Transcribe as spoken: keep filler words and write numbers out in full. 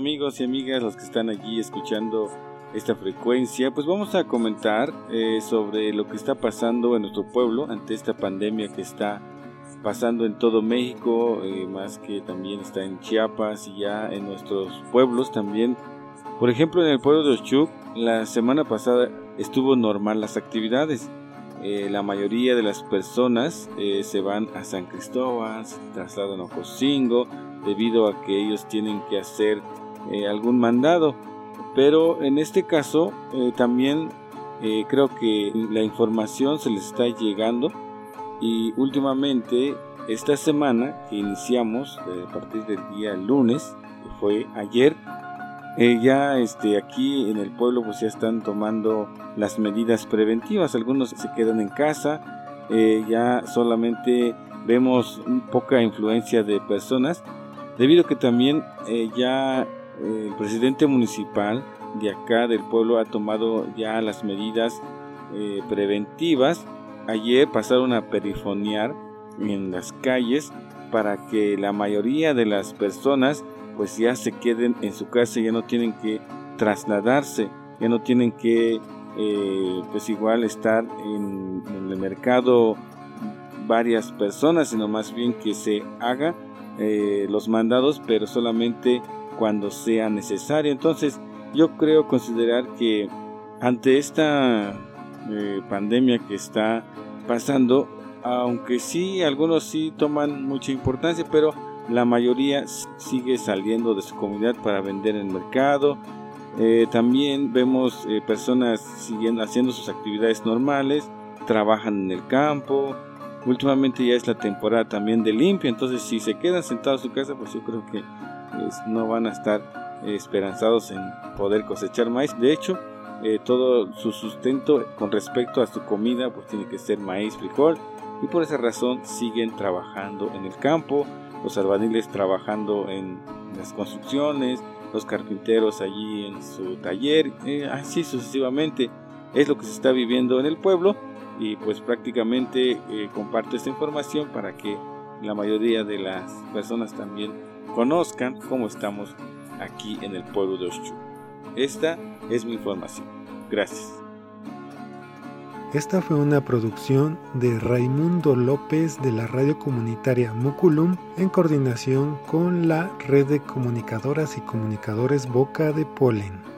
amigos y amigas, los que están allí escuchando esta frecuencia, pues vamos a comentar eh, sobre lo que está pasando en nuestro pueblo ante esta pandemia que está pasando en todo México, eh, más que también está en Chiapas y ya en nuestros pueblos también. Por ejemplo, en el pueblo de Oshuk, la semana pasada estuvo normal las actividades. Eh, la mayoría de las personas eh, se van a San Cristóbal, se trasladan a Ocosingo, debido a que ellos tienen que hacer eh, algún mandado. Pero en este caso eh, también eh, creo que la información se les está llegando, y últimamente esta semana que iniciamos eh, a partir del día lunes, que fue ayer, eh, ya este, aquí en el pueblo pues ya están tomando las medidas preventivas. Algunos se quedan en casa, eh, ya solamente vemos poca influencia de personas, debido a que también eh, ya eh, el presidente municipal de acá del pueblo ha tomado ya las medidas eh, preventivas. Ayer pasaron a perifonear en las calles para que la mayoría de las personas pues ya se queden en su casa, ya no tienen que trasladarse, ya no tienen que eh, pues igual estar en, en el mercado varias personas, sino más bien que se haga eh, los mandados, pero solamente cuando sea necesario. Entonces yo creo considerar que ante esta eh, pandemia que está pasando, aunque sí algunos sí toman mucha importancia, pero la mayoría sigue saliendo de su comunidad para vender en el mercado. Eh, también vemos eh, personas siguiendo haciendo sus actividades normales, trabajan en el campo. Últimamente ya es la temporada también de limpia, entonces si se quedan sentados en su casa, pues yo creo que pues, no van a estar eh, esperanzados en poder cosechar maíz. De hecho, eh, todo su sustento con respecto a su comida pues tiene que ser maíz, frijol, y por esa razón siguen trabajando en el campo. Los albañiles trabajando en las construcciones, los carpinteros allí en su taller, eh, así sucesivamente. Es lo que se está viviendo en el pueblo, y pues prácticamente eh, comparto esta información para que la mayoría de las personas también conozcan cómo estamos aquí en el pueblo de Oshuk. Esta es mi información. Gracias. Esta fue una producción de Raimundo López de la radio comunitaria Muculum en coordinación con la red de comunicadoras y comunicadores Boca de Polen.